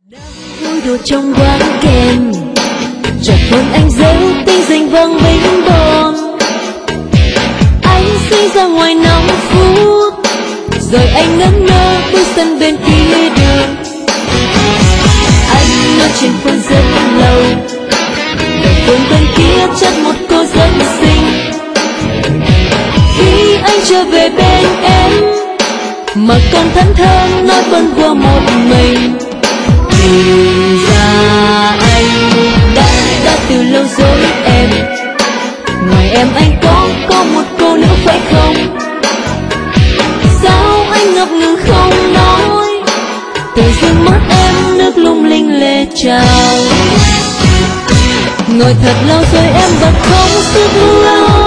Vui đùa trong quán kem, chợt hôn anh rêu tinh danh vang bánh bom. Anh đi ra ngoài 5 phút, rồi anh ngẩn ngơ bước sân bên kia đường. Anh nói chuyện phone rất lâu, đầu phương bên kia chắc một cô rất xinh. Khi anh trở về bên em, mà còn thẫn thờ nói bâng quơ một mình. Thì ra anh đã từ lâu rồi em. Ngoài em anh có một cô nữa phải không? Sao anh ngập ngừng không nói? Từ dương mắt em nước lung linh lệ trào. Ngồi thật lâu rồi em bật không sức lâu.